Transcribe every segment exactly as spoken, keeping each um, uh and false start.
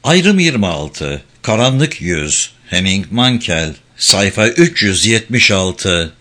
Ayrım yirmi altı. Karanlık Yüz. Henning Mankell. Sayfa üç yüz yetmiş altı.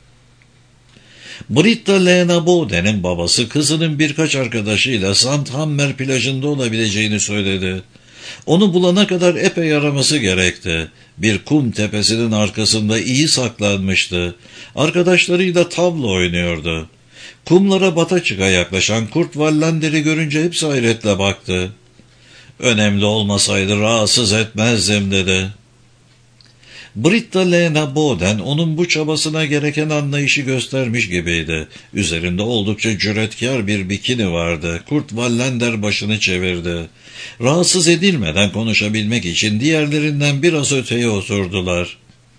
Britta Lena Boden'in babası kızının birkaç arkadaşıyla Sandhammer plajında olabileceğini söyledi. Onu bulana kadar epey araması gerekti. Bir kum tepesinin arkasında iyi saklanmıştı. Arkadaşlarıyla tavla oynuyordu. Kumlara bata çıka yaklaşan Kurt Wallander'i görünce hepsi hayretle baktı. "Önemli olmasaydı rahatsız etmezdim," dedi. Britta Lena Boden onun bu çabasına gereken anlayışı göstermiş gibiydi. Üzerinde oldukça cüretkar bir bikini vardı. Kurt Wallander başını çevirdi. Rahatsız edilmeden konuşabilmek için diğerlerinden biraz öteye oturdular.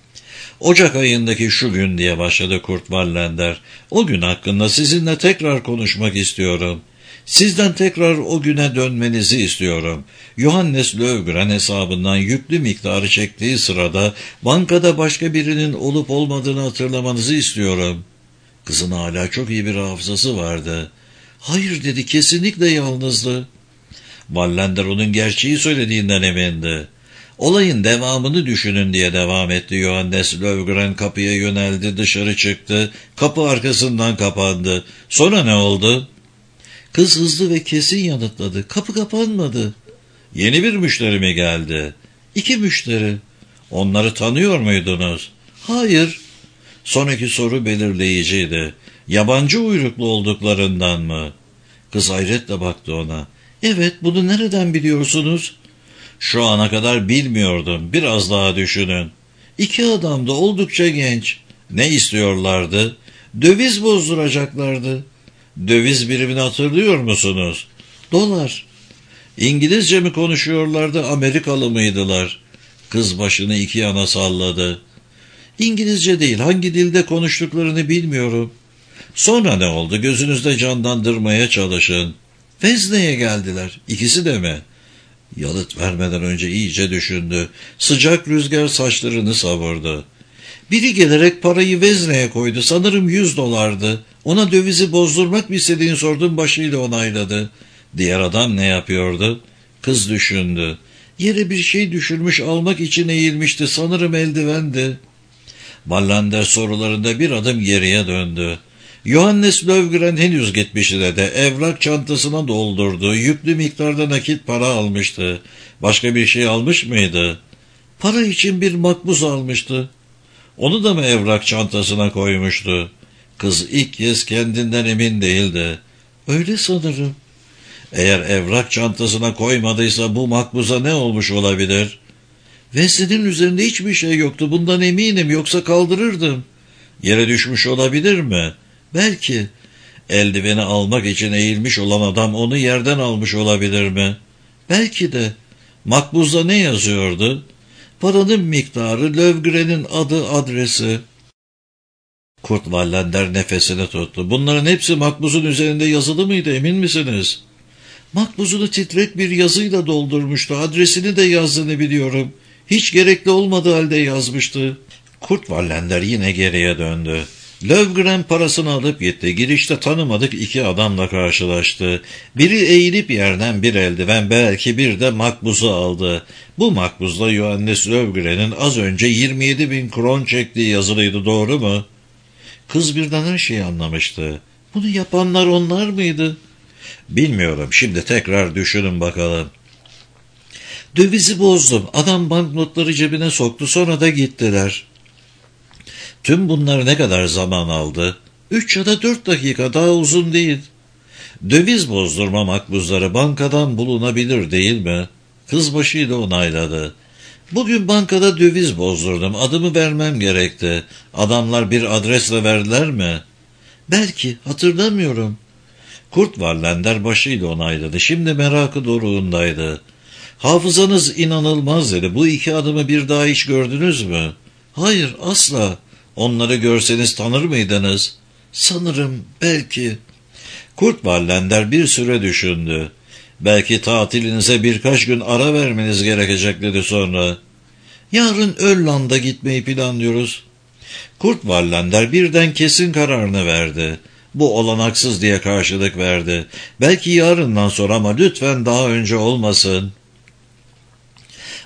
"Ocak ayındaki şu gün," diye başladı Kurt Wallander. "O gün hakkında sizinle tekrar konuşmak istiyorum. Sizden tekrar o güne dönmenizi istiyorum. Johannes Löfgren hesabından yüklü miktarı çektiği sırada bankada başka birinin olup olmadığını hatırlamanızı istiyorum." Kızın hala çok iyi bir hafızası vardı. "Hayır," dedi, "kesinlikle yalnızdı." Wallander onun gerçeği söylediğinden emindi. "Olayın devamını düşünün," diye devam etti Johannes Löfgren. Kapıya yöneldi, dışarı çıktı. Kapı arkasından kapandı. "Sonra ne oldu?" Kız hızlı ve kesin yanıtladı. "Kapı kapanmadı." "Yeni bir müşteri mi geldi?" "İki müşteri." "Onları tanıyor muydunuz?" "Hayır." Sonraki soru belirleyiciydi. "Yabancı uyruklu olduklarından mı?" Kız hayretle baktı ona. "Evet, bunu nereden biliyorsunuz?" "Şu ana kadar bilmiyordum. Biraz daha düşünün." "İki adam da oldukça genç." "Ne istiyorlardı?" "Döviz bozduracaklardı." "Döviz birimini hatırlıyor musunuz?" "Dolar." "İngilizce mi konuşuyorlardı, Amerikalı mıydılar?" Kız başını iki yana salladı. "İngilizce değil, hangi dilde konuştuklarını bilmiyorum." "Sonra ne oldu? Gözünüzde canlandırmaya çalışın." "Vezne'ye geldiler." "İkisi de mi?" Yanıt vermeden önce iyice düşündü. Sıcak rüzgar saçlarını savurdu. "Biri gelerek parayı vezneye koydu. Sanırım yüz dolardı. Ona dövizi bozdurmak mı istediğini sordum, başıyla onayladı." "Diğer adam ne yapıyordu?" Kız düşündü. "Yere bir şey düşürmüş, almak için eğilmişti. Sanırım eldivendi." Wallander sorularında bir adım geriye döndü. Johannes Löfgren henüz gitmişti de evrak çantasına doldurdu. Yüklü miktarda nakit para almıştı. Başka bir şey almış mıydı? "Para için bir makbuz almıştı." "Onu da mı evrak çantasına koymuştu?" Kız ilk kez kendinden emin değildi. "Öyle sanırım." "Eğer evrak çantasına koymadıysa bu makbuza ne olmuş olabilir?" "Veznenin üzerinde hiçbir şey yoktu. Bundan eminim, yoksa kaldırırdım." "Yere düşmüş olabilir mi?" "Belki." "Eldiveni almak için eğilmiş olan adam onu yerden almış olabilir mi?" "Belki de." "Makbuzda ne yazıyordu?" "Paranın miktarı, Löfgren'in adı, adresi." Kurt Wallander nefesini tuttu. "Bunların hepsi makbuzun üzerinde yazılı mıydı, emin misiniz?" "Makbuzunu titrek bir yazıyla doldurmuştu. Adresini de yazdığını biliyorum. Hiç gerekli olmadığı halde yazmıştı." Kurt Wallander yine geriye döndü. Löfgren parasını alıp gitti. Girişte tanımadık iki adamla karşılaştı. Biri eğilip yerden bir eldiven, belki bir de makbuzu aldı. Bu makbuzda Johannes Löfgren'in az önce yirmi yedi bin kron çektiği yazılıydı, doğru mu? Kız birden her şeyi anlamıştı. "Bunu yapanlar onlar mıydı?" "Bilmiyorum. Şimdi tekrar düşünün bakalım." "Dövizi bozdum. Adam banknotları cebine soktu. Sonra da gittiler." "Tüm bunlar ne kadar zaman aldı?" Üç ya da dört dakika, daha uzun değil." "Döviz bozdurma makbuzları bankadan bulunabilir değil mi?" Kız başıyla onayladı. "Bugün bankada döviz bozdurdum. Adımı vermem gerekti. Adamlar bir adresle verdiler mi?" "Belki, hatırlamıyorum." Kurt Wallander başıyla onayladı. Şimdi merakı doruğundaydı. "Hafızanız inanılmaz," dedi. "Bu iki adamı bir daha hiç gördünüz mü?" "Hayır, asla." "Onları görseniz tanır mıydınız?" "Sanırım, belki." Kurt Wallander bir süre düşündü. "Belki tatilinize birkaç gün ara vermeniz gerekecek," dedi sonra. "Yarın Ölland'a gitmeyi planlıyoruz." Kurt Wallander birden kesin kararını verdi. "Bu olanaksız," diye karşılık verdi. "Belki yarından sonra, ama lütfen daha önce olmasın."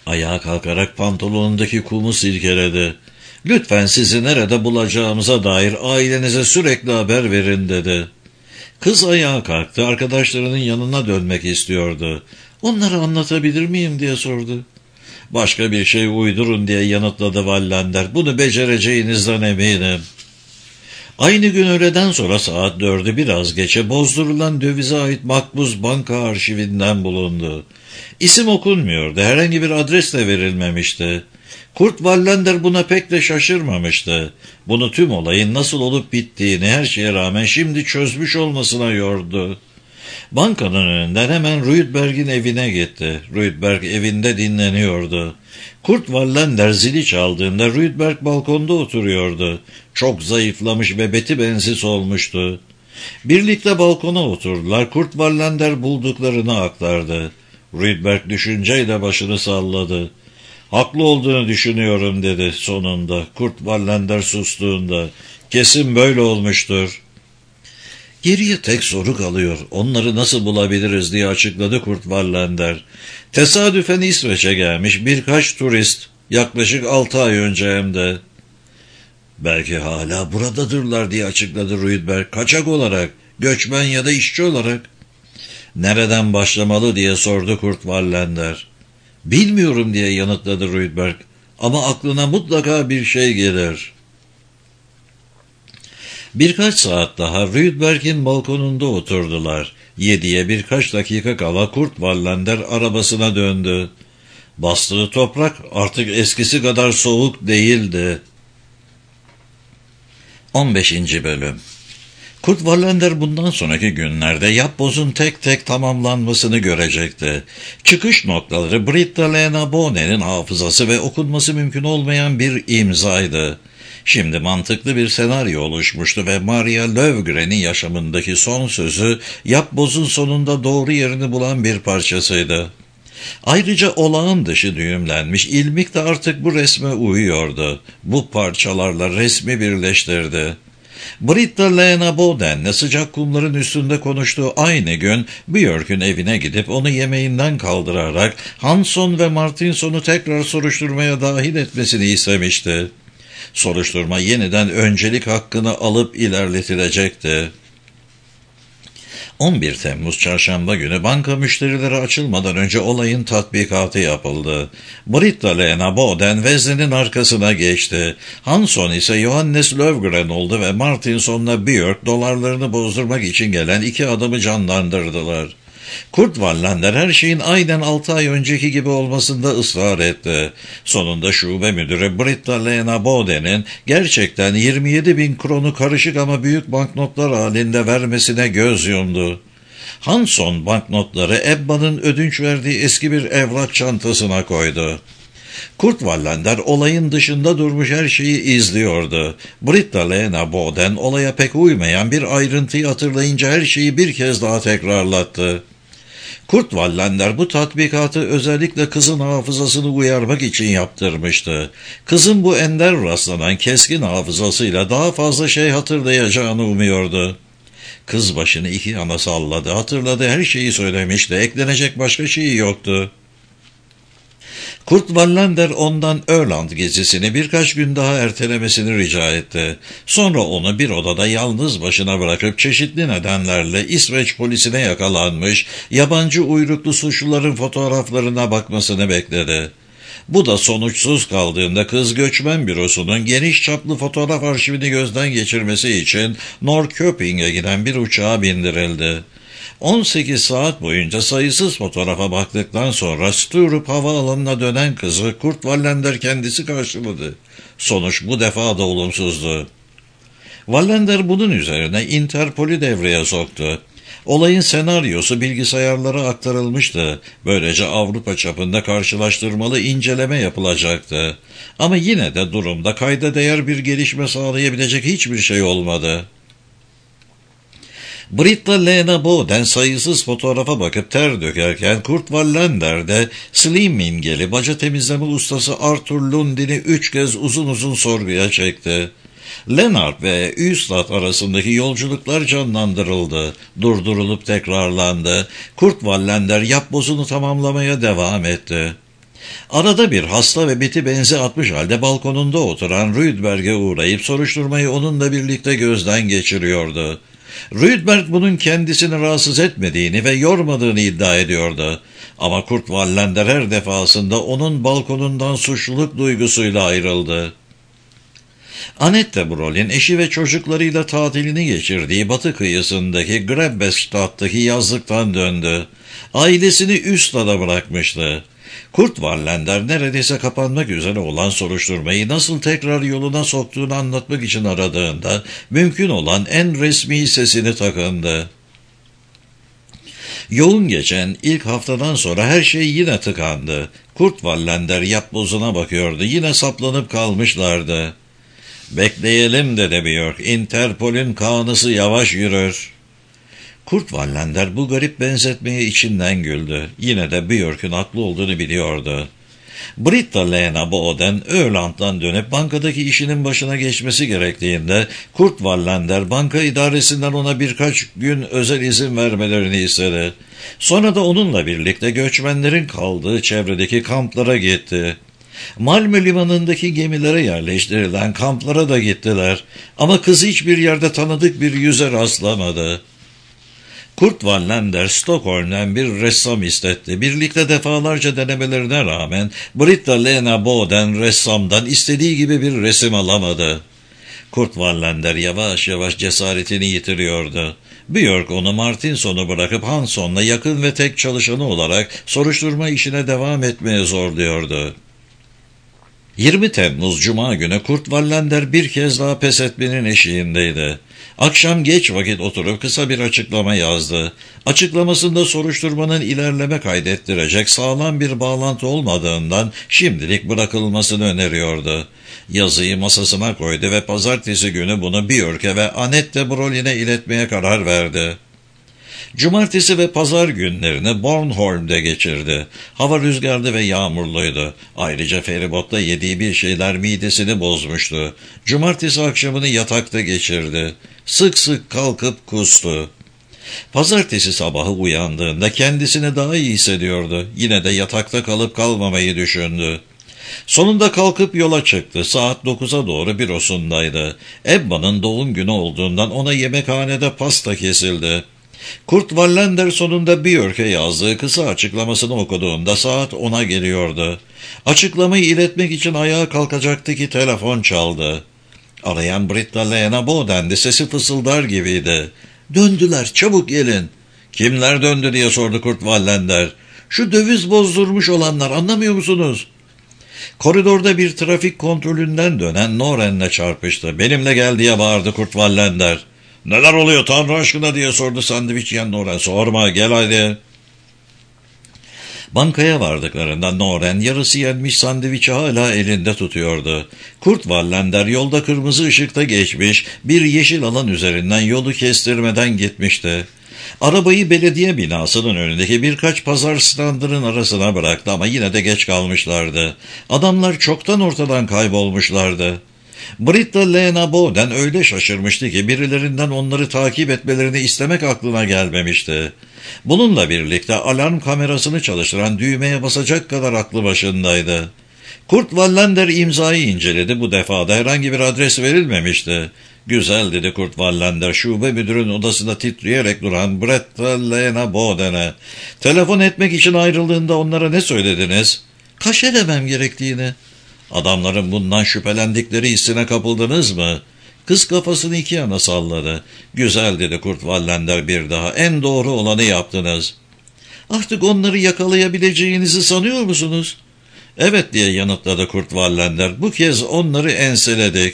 Ayağa kalkarak pantolonundaki kumu silkeledi. "Lütfen sizi nerede bulacağımıza dair ailenize sürekli haber verin," dedi. Kız ayağa kalktı, arkadaşlarının yanına dönmek istiyordu. "Onları anlatabilir miyim?" diye sordu. "Başka bir şey uydurun," diye yanıtladı Wallander. "Bunu becereceğinizden eminim." Aynı gün öğleden sonra saat dördü biraz geçe bozdurulan dövize ait makbuz banka arşivinden bulundu. İsim okunmuyordu, herhangi bir adres de verilmemişti. Kurt Wallander buna pek de şaşırmamıştı. Bunu tüm olayın nasıl olup bittiğini her şeye rağmen şimdi çözmüş olmasına yordu. Bankanın önünden hemen Rydberg'in evine gitti. Rydberg evinde dinleniyordu. Kurt Wallander zili çaldığında Rydberg balkonda oturuyordu. Çok zayıflamış ve beti bensiz olmuştu. Birlikte balkona oturdular. Kurt Wallander bulduklarını aktardı. Rydberg düşünceyle başını salladı. "Haklı olduğunu düşünüyorum," dedi sonunda. Kurt Wallander sustuğunda. "Kesin böyle olmuştur." "Geriye tek soru kalıyor. Onları nasıl bulabiliriz?" diye açıkladı Kurt Wallander. "Tesadüfen İsveç'e gelmiş birkaç turist. Yaklaşık altı ay önce hem de." "Belki hala buradadırlar," diye açıkladı Rydberg. "Kaçak olarak, göçmen ya da işçi olarak." "Nereden başlamalı?" diye sordu Kurt Wallander. "Bilmiyorum," diye yanıtladı Rydberg. "Ama aklına mutlaka bir şey gelir." Birkaç saat daha Rydberg'in balkonunda oturdular. Yediye birkaç dakika kala Kurt Wallander arabasına döndü. Bastığı toprak artık eskisi kadar soğuk değildi. on beşinci Bölüm. Kurt Wallander bundan sonraki günlerde yapbozun tek tek tamamlanmasını görecekti. Çıkış noktaları Britta Lena Bonen'in hafızası ve okunması mümkün olmayan bir imzaydı. Şimdi mantıklı bir senaryo oluşmuştu ve Maria Löfgren'in yaşamındaki son sözü yapbozun sonunda doğru yerini bulan bir parçasıydı. Ayrıca olağan dışı düğümlenmiş ilmik de artık bu resme uyuyordu. Bu parçalarla resmi birleştirdi. Britta Lena Boden'le sıcak kumların üstünde konuştuğu aynı gün Björk'ün evine gidip onu yemeğinden kaldırarak Hansson ve Martinson'u tekrar soruşturmaya dahil etmesini istemişti. Soruşturma yeniden öncelik hakkını alıp ilerletilecekti. on bir Temmuz Çarşamba günü banka müşterileri açılmadan önce olayın tatbikatı yapıldı. Britta Lena Boden veznenin arkasına geçti. Hansson ise Johannes Löfgren oldu ve Martinson'la Björk dolarlarını bozdurmak için gelen iki adamı canlandırdılar. Kurt Wallander her şeyin aynen altı ay önceki gibi olmasında ısrar etti. Sonunda şube müdürü Britta Lena Boden'in gerçekten yirmi yedi bin kronu karışık ama büyük banknotlar halinde vermesine göz yumdu. Hansson banknotları Ebba'nın ödünç verdiği eski bir evrak çantasına koydu. Kurt Wallander olayın dışında durmuş her şeyi izliyordu. Britta Lena Boden olaya pek uymayan bir ayrıntıyı hatırlayınca her şeyi bir kez daha tekrarlattı. Kurt Wallander bu tatbikatı özellikle kızın hafızasını uyarmak için yaptırmıştı. Kızın bu ender rastlanan keskin hafızasıyla daha fazla şey hatırlayacağını umuyordu. Kız başını iki yana salladı, hatırladı, her şeyi söylemişti, eklenecek başka şeyi yoktu. Kurt Wallander ondan Öland gezisini birkaç gün daha ertelemesini rica etti. Sonra onu bir odada yalnız başına bırakıp çeşitli nedenlerle İsveç polisine yakalanmış yabancı uyruklu suçluların fotoğraflarına bakmasını bekledi. Bu da sonuçsuz kaldığında kız göçmen bürosunun geniş çaplı fotoğraf arşivini gözden geçirmesi için Norrköping'e giden bir uçağa bindirildi. on sekiz saat boyunca sayısız fotoğrafa baktıktan sonra Sturup havaalanına dönen kızı Kurt Wallander kendisi karşıladı. Sonuç bu defa da olumsuzdu. Wallander bunun üzerine Interpol'ü devreye soktu. Olayın senaryosu bilgisayarlara aktarılmıştı. Böylece Avrupa çapında karşılaştırmalı inceleme yapılacaktı. Ama yine de durumda kayda değer bir gelişme sağlayabilecek hiçbir şey olmadı. Britta Lena Boden sayısız fotoğrafa bakıp ter dökerken Kurt Wallander de Slimmingeli baca temizleme ustası Arthur Lundin'i üç kez uzun uzun sorguya çekti. Lennart ve Üstad arasındaki yolculuklar canlandırıldı, durdurulup tekrarlandı. Kurt Wallander yapbozunu tamamlamaya devam etti. Arada bir hasta ve biti benzi atmış halde balkonunda oturan Rydberg'e uğrayıp soruşturmayı onunla birlikte gözden geçiriyordu. Rydberg bunun kendisini rahatsız etmediğini ve yormadığını iddia ediyordu. Ama Kurt Wallander her defasında onun balkonundan suçluluk duygusuyla ayrıldı. Annette Brolin eşi ve çocuklarıyla tatilini geçirdiği batı kıyısındaki Grebbestadt'taki yazlıktan döndü. Ailesini üst ada bırakmıştı. Kurt Wallander neredeyse kapanmak üzere olan soruşturmayı nasıl tekrar yoluna soktuğunu anlatmak için aradığında mümkün olan en resmi sesini takındı. Yoğun geçen ilk haftadan sonra her şey yine tıkandı. Kurt Wallander yapbozuna bakıyordu. Yine saplanıp kalmışlardı. "Bekleyelim" dedi Björk. "Interpol'ün kanısı yavaş yürür." Kurt Wallander bu garip benzetmeye içinden güldü. Yine de Björk'ün haklı olduğunu biliyordu. Britta Lena Boden, Öland'dan dönüp bankadaki işinin başına geçmesi gerektiğinde Kurt Wallander banka idaresinden ona birkaç gün özel izin vermelerini istedi. Sonra da onunla birlikte göçmenlerin kaldığı çevredeki kamplara gitti. Malmö limanındaki gemilere yerleştirilen kamplara da gittiler ama kız hiçbir yerde tanıdık bir yüze rastlamadı. Kurt Wallander Stockholm'den bir ressam istetti. Birlikte defalarca denemelerine rağmen Britta Lena Boden ressamdan istediği gibi bir resim alamadı. Kurt Wallander yavaş yavaş cesaretini yitiriyordu. Björk onu Martinson'u bırakıp Hansson'la yakın ve tek çalışanı olarak soruşturma işine devam etmeye zorluyordu. yirmi Temmuz Cuma günü Kurt Wallander bir kez daha pes etmenin eşiğindeydi. Akşam geç vakit oturup kısa bir açıklama yazdı. Açıklamasında soruşturmanın ilerleme kaydettirecek sağlam bir bağlantı olmadığından şimdilik bırakılmasını öneriyordu. Yazıyı masasına koydu ve pazartesi günü bunu Björk'e ve Annette Brolin'e iletmeye karar verdi. Cumartesi ve pazar günlerini Bornholm'de geçirdi. Hava rüzgarlı ve yağmurluydu. Ayrıca feribotta yediği bir şeyler midesini bozmuştu. Cumartesi akşamını yatakta geçirdi. Sık sık kalkıp kustu. Pazartesi sabahı uyandığında kendisini daha iyi hissediyordu. Yine de yatakta kalıp kalmamayı düşündü. Sonunda kalkıp yola çıktı. Saat dokuza doğru bürosundaydı. Ebba'nın doğum günü olduğundan ona yemekhanede pasta kesildi. Kurt Wallander sonunda Björk'e yazdığı kısa açıklamasını okuduğunda saat ona geliyordu. Açıklamayı iletmek için ayağa kalkacaktı ki telefon çaldı. Arayan Britta Lena Boden'di, sesi fısıldar gibiydi. "Döndüler, çabuk gelin." "Kimler döndü?" diye sordu Kurt Wallander. "Şu döviz bozdurmuş olanlar, anlamıyor musunuz?" Koridorda bir trafik kontrolünden dönen Noren'le çarpıştı. "Benimle gel" diye bağırdı Kurt Wallander. "Neler oluyor Tanrı aşkına?" diye sordu sandviç yiyen Noren. "Sorma, gel hadi." Bankaya vardıklarında Noren yarısı yenmiş sandviçi hala elinde tutuyordu. Kurt Wallander yolda kırmızı ışıkta geçmiş, bir yeşil alan üzerinden yolu kestirmeden gitmişti. Arabayı belediye binasının önündeki birkaç pazar standının arasına bıraktı ama yine de geç kalmışlardı. Adamlar çoktan ortadan kaybolmuşlardı. Britta Lena Boden öyle şaşırmıştı ki birilerinden onları takip etmelerini istemek aklına gelmemişti. Bununla birlikte alarm kamerasını çalıştıran düğmeye basacak kadar aklı başındaydı. Kurt Wallander imzayı inceledi. Bu defada herhangi bir adres verilmemişti. "Güzel" dedi Kurt Wallander şube müdürün odasında titreyerek duran Britta Lena Boden'e. "Telefon etmek için ayrıldığında onlara ne söylediniz?" "Kaş edemem gerektiğini." "Adamların bundan şüphelendikleri hissine kapıldınız mı?" Kız kafasını iki yana salladı. "Güzel" dedi Kurt Wallander bir daha. "En doğru olanı yaptınız." "Artık onları yakalayabileceğinizi sanıyor musunuz?" "Evet" diye yanıtladı Kurt Wallander. "Bu kez onları enseledik."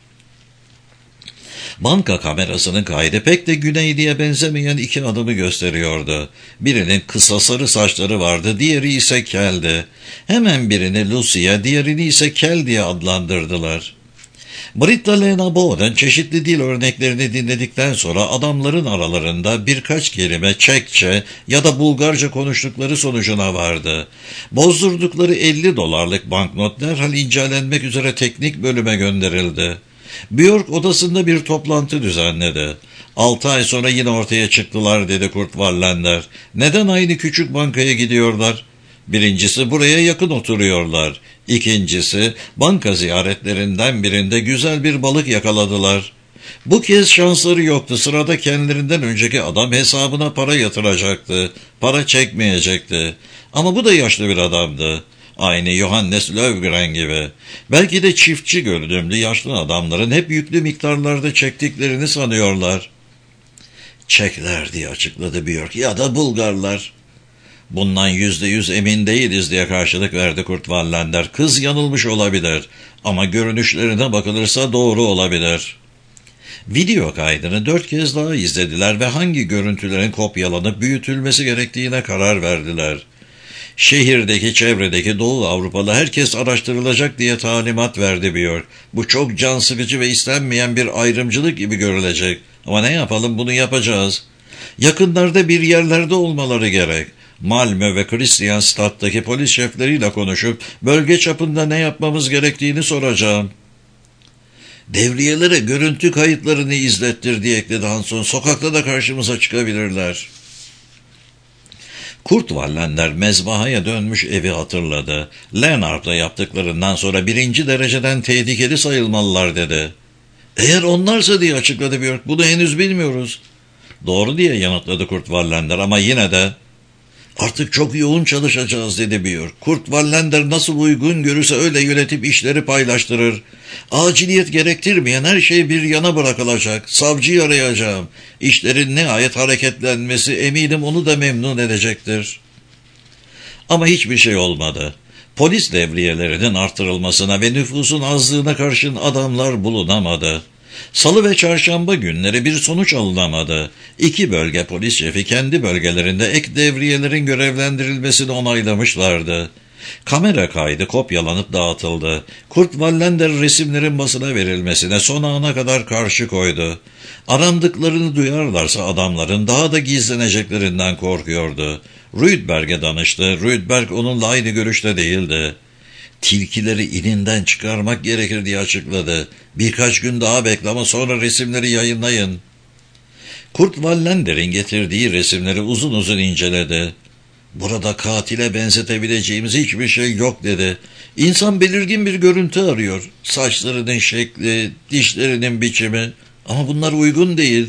Banka kamerasının kaydı pek de Güneyli'ye benzemeyen iki adamı gösteriyordu. Birinin kısa sarı saçları vardı, diğeri ise keldi. Hemen birini Lucia, diğerini ise Kel diye adlandırdılar. Britta Lena Boden çeşitli dil örneklerini dinledikten sonra adamların aralarında birkaç kelime Çekçe ya da Bulgarca konuştukları sonucuna vardı. Bozdurdukları elli dolarlık banknot derhal incelenmek üzere teknik bölüme gönderildi. Björk odasında bir toplantı düzenledi. Altı ay sonra yine ortaya çıktılar dedi Kurt Wallander. "Neden aynı küçük bankaya gidiyorlar?" Birincisi buraya yakın oturuyorlar. İkincisi banka ziyaretlerinden birinde güzel bir balık yakaladılar. Bu kez şansları yoktu. Sırada kendilerinden önceki adam hesabına para yatıracaktı. Para çekmeyecekti. Ama bu da yaşlı bir adamdı. Aynı Johannes Löfgren gibi. Belki de çiftçi görünümlü yaşlı adamların hep yüklü miktarlarda çektiklerini sanıyorlar. Çekler diye açıkladı Björk, ya da Bulgarlar. Bundan yüzde yüz emin değiliz diye karşılık verdi Kurt Wallander. Kız yanılmış olabilir ama görünüşlerine bakılırsa doğru olabilir. Video kaydını dört kez daha izlediler ve hangi görüntülerin kopyalanıp büyütülmesi gerektiğine karar verdiler. Şehirdeki, çevredeki Doğu Avrupalı herkes araştırılacak diye talimat verdi Björk. Bu çok can sıkıcı ve istenmeyen bir ayrımcılık gibi görülecek. Ama ne yapalım, bunu yapacağız. Yakınlarda bir yerlerde olmaları gerek. Malmö ve Kristianstad'daki polis şefleriyle konuşup bölge çapında ne yapmamız gerektiğini soracağım. Devriyelere görüntü kayıtlarını izlettir diye ekledi Hanson. Sokakta da karşımıza çıkabilirler. Kurt Wallander mezbahaya dönmüş evi hatırladı. Leonard'la yaptıklarından sonra birinci dereceden tehlikeli sayılmalılar dedi. Eğer onlarsa diye açıkladı Björk. Bunu henüz bilmiyoruz. Doğru diye yanıtladı Kurt Wallander ama yine de artık çok yoğun çalışacağız dedi Björk. Kurt Wallander nasıl uygun görürse öyle yönetip işleri paylaştırır. Aciliyet gerektirmeyen her şey bir yana bırakılacak. Savcıyı arayacağım. İşlerin nihayet hareketlenmesi eminim onu da memnun edecektir. Ama hiçbir şey olmadı. Polis devriyelerinin artırılmasına ve nüfusun azlığına karşın adamlar bulunamadı. Salı ve çarşamba günleri bir sonuç alınamadı. İki bölge polis şefi kendi bölgelerinde ek devriyelerin görevlendirilmesini onaylamışlardı. Kamera kaydı kopyalanıp dağıtıldı. Kurt Wallander resimlerin basına verilmesine son ana kadar karşı koydu. Arandıklarını duyarlarsa adamların daha da gizleneceklerinden korkuyordu. Rydberg'e danıştı. Rydberg onunla aynı görüşte değildi. Tilkileri ininden çıkarmak gerekir diye açıkladı. Birkaç gün daha bekle ama sonra resimleri yayınlayın. Kurt Wallander'in getirdiği resimleri uzun uzun inceledi. Burada katile benzetebileceğimiz hiçbir şey yok dedi. İnsan belirgin bir görüntü arıyor. Saçlarının şekli, dişlerinin biçimi ama bunlar uygun değil.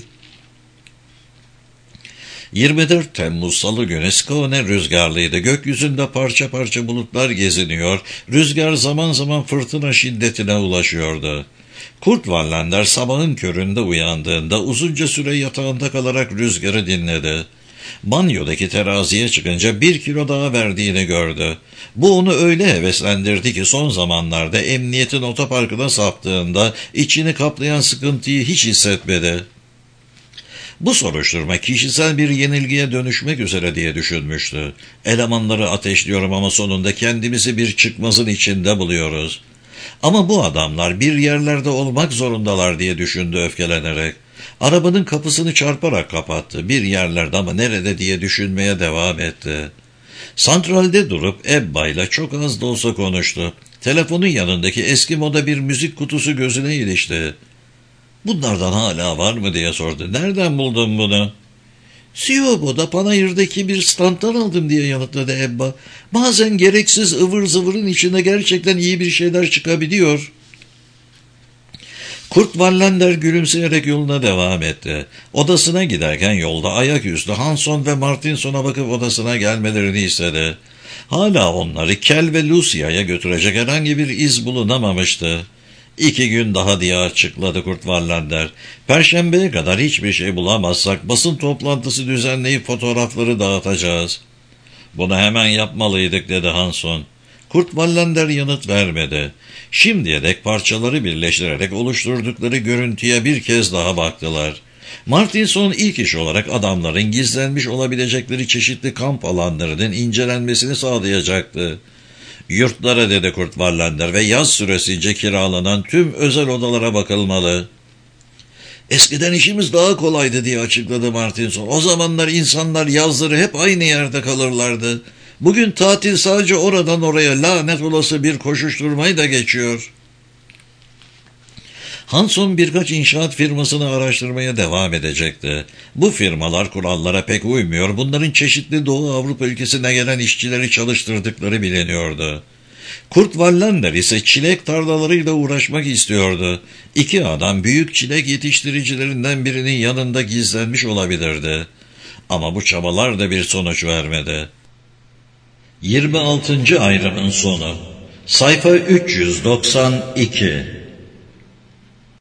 yirmi dört Temmuz Salı günü Skåne rüzgarlıydı. Gökyüzünde parça parça bulutlar geziniyor. Rüzgar zaman zaman fırtına şiddetine ulaşıyordu. Kurt Wallander sabahın köründe uyandığında uzunca süre yatağında kalarak rüzgarı dinledi. Banyodaki teraziye çıkınca bir kilo daha verdiğini gördü. Bu onu öyle heveslendirdi ki son zamanlarda emniyetin otoparkına saptığında içini kaplayan sıkıntıyı hiç hissetmedi. Bu soruşturma kişisel bir yenilgiye dönüşmek üzere diye düşünmüştü. Elemanları ateşliyorum ama sonunda kendimizi bir çıkmazın içinde buluyoruz. Ama bu adamlar bir yerlerde olmak zorundalar diye düşündü öfkelenerek. Arabanın kapısını çarparak kapattı. Bir yerlerde ama nerede diye düşünmeye devam etti. Santralde durup Ebba ile çok az da olsa konuştu. Telefonun yanındaki eski moda bir müzik kutusu gözüne ilişti. Bunlardan hala var mı diye sordu. Nereden buldun bunu? Siyobo'da Panayır'daki bir standtan aldım diye yanıtladı Ebba. Bazen gereksiz ıvır zıvırın içinde gerçekten iyi bir şeyler çıkabiliyor. Kurt Wallander gülümseyerek yoluna devam etti. Odasına giderken yolda ayaküstü Hanson ve Martinson'a bakıp odasına gelmelerini istedi. Hala onları Kel ve Lucia'ya götürecek herhangi bir iz bulunamamıştı. İki gün daha diye açıkladı Kurt Wallander. Perşembeye kadar hiçbir şey bulamazsak basın toplantısı düzenleyip fotoğrafları dağıtacağız. Bunu hemen yapmalıydık dedi Hanson. Kurt Wallander yanıt vermedi. Şimdiye dek parçaları birleştirerek oluşturdukları görüntüye bir kez daha baktılar. Martinson ilk iş olarak adamların gizlenmiş olabilecekleri çeşitli kamp alanlarının incelenmesini sağlayacaktı. Yurtlara dedi Kurt Wallander ve yaz süresince kiralanan tüm özel odalara bakılmalı. Eskiden işimiz daha kolaydı diye açıkladı Martinson. O zamanlar insanlar yazları hep aynı yerde kalırlardı. Bugün tatil sadece oradan oraya lanet olası bir koşuşturmayı da geçiyor. Hanson birkaç inşaat firmasını araştırmaya devam edecekti. Bu firmalar kurallara pek uymuyor, bunların çeşitli Doğu Avrupa ülkesine gelen işçileri çalıştırdıkları biliniyordu. Kurt Wallander ise çilek tarlalarıyla uğraşmak istiyordu. İki adam büyük çilek yetiştiricilerinden birinin yanında gizlenmiş olabilirdi. Ama bu çabalar da bir sonuç vermedi. yirmi altıncı ayrımın sonu. Sayfa üç yüz doksan iki.